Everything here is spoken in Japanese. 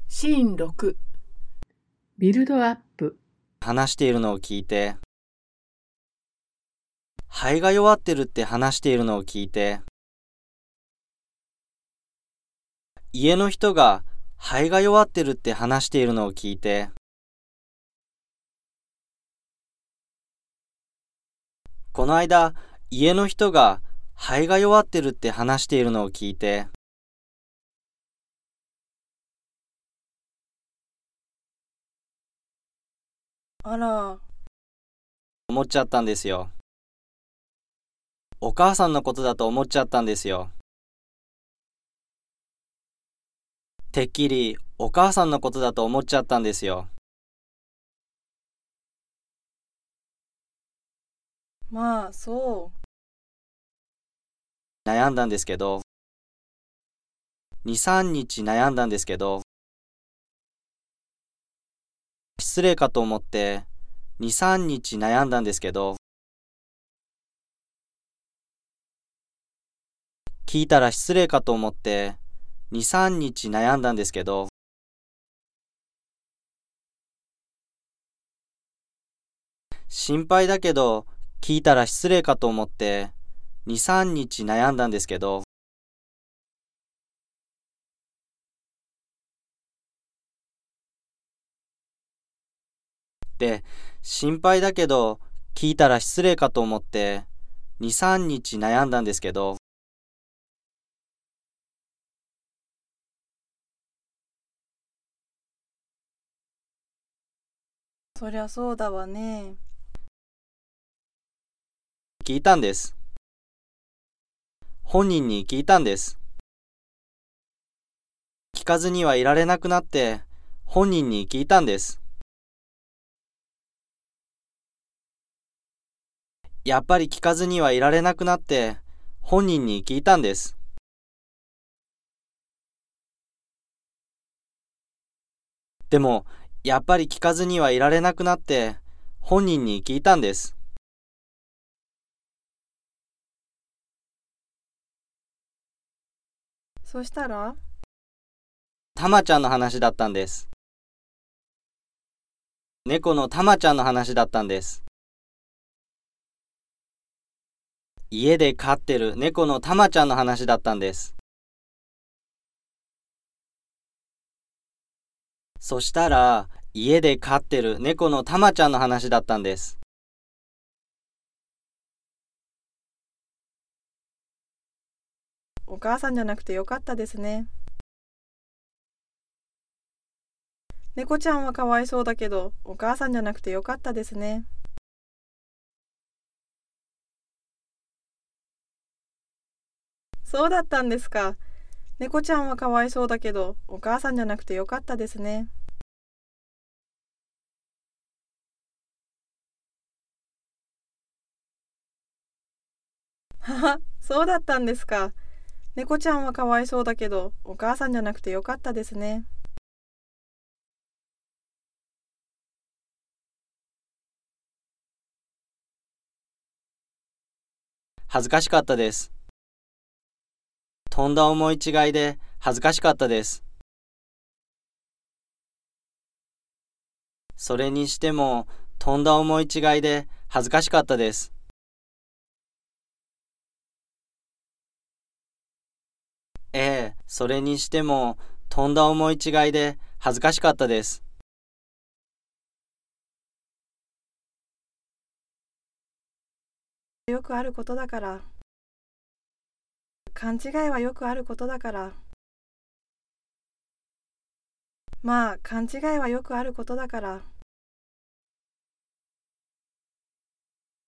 シーン6ビルドアップ話しているのを聞いて、肺が弱ってるって話しているのを聞いて、家の人が肺が弱ってるって話しているのを聞いて、この間、家の人が肺が弱ってるって話しているのを聞いて、 あら、 思っちゃったんですよ。お母さんのことだと思っちゃったんですよ。てっきりお母さんのことだと思っちゃったんですよ。 まあそう。 悩んだんですけど、2、3日悩んだんですけど、失礼かと思って2、3日悩んだんですけど、聞いたら失礼かと思って2、3日悩んだんですけど、心配だけど聞いたら失礼かと思って2、3日悩んだんですけど、で、心配だけど聞いたら失礼かと思って2、3日悩んだんですけど、 そりゃそうだわね。 聞いたんです。本人に聞いたんです。聞かずにはいられなくなって本人に聞いたんです。やっぱり聞かずにはいられなくなって本人に聞いたんです。でも、やっぱり聞かずにはいられなくなって本人に聞いたんです。 そしたら、 たまちゃんの話だったんです。猫のたまちゃんの話だったんです。家で飼ってる猫のたまちゃんの話だったんです。そしたら、家で飼ってる猫のたまちゃんの話だったんです。 お母さんじゃなくてよかったですね。猫ちゃんはかわいそうだけど、お母さんじゃなくてよかったですね。そうだったんですか。猫ちゃんはかわいそうだけど、お母さんじゃなくてよかったですね。はは、そうだったんですか。猫ちゃんはかわいそうだけど、お母さんじゃなくてよかったですね。 恥ずかしかったです。とんだ思い違いで恥ずかしかったです。それにしても、とんだ思い違いで恥ずかしかったです。ええ、それにしても、とんだ思い違いで恥ずかしかったです。 よくあることだから。勘違いはよくあることだから。まあ、勘違いはよくあることだから。